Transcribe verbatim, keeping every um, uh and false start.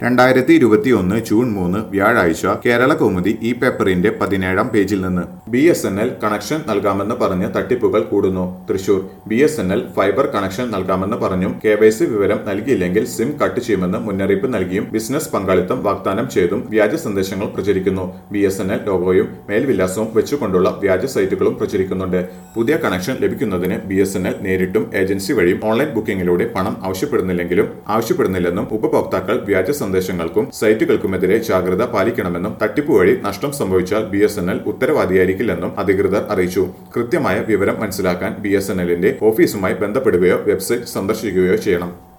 രണ്ടായിരത്തി ഇരുപത്തിയൊന്ന് ജൂൺ മൂന്ന് വ്യാഴാഴ്ച കേരള കൗമുദി ഈ പേപ്പറിന്റെ പതിനേഴാം പേജിൽ നിന്ന് B S N L connection നൽകാമെന്ന് പറഞ്ഞ് തട്ടിപ്പുകൾ കൂടുന്നു. Thrissur B S N L fiber connection നൽകാമെന്ന് പറഞ്ഞും കെ വൈ സി വിവരം നൽകിയില്ലെങ്കിൽ സിം കട്ട് ചെയ്യുമെന്ന് മുന്നറിയിപ്പ് നൽകിയും ബിസിനസ് പങ്കാളിത്തം വാഗ്ദാനം ചെയ്തും വ്യാജ സന്ദേശങ്ങൾ പ്രചരിക്കുന്നു. ബി എസ് എൻ എൽ ലോഗോയും മേൽവിലാസവും വെച്ചുകൊണ്ടുള്ള വ്യാജ സൈറ്റുകളും പ്രചരിക്കുന്നുണ്ട്. പുതിയ കണക്ഷൻ ലഭിക്കുന്നതിന് ബി എസ് എൻ എൽ നേരിട്ടും ഏജൻസി വഴിയും ഓൺലൈൻ ബുക്കിംഗിലൂടെ പണം ആവശ്യപ്പെടുന്നില്ലെങ്കിലും ആവശ്യപ്പെടുന്നില്ലെന്നും ഉപഭോക്താക്കൾ വ്യാജ സന്ദേശങ്ങൾക്കും സൈറ്റുകൾക്കുമെതിരെ ജാഗ്രത പാലിക്കണമെന്നും തട്ടിപ്പ് വഴി നഷ്ടം സംഭവിച്ചാൽ ബി എസ് എൻ എൽ ഉത്തരവാദിയായിരിക്കില്ലെന്നും അധികൃതർ അറിയിച്ചു. കൃത്യമായ വിവരം മനസ്സിലാക്കാൻ ബി എസ് എൻ എല്ലിന്റെ ഓഫീസുമായി ബന്ധപ്പെടുകയോ വെബ്സൈറ്റ് സന്ദർശിക്കുകയോ ചെയ്യണം.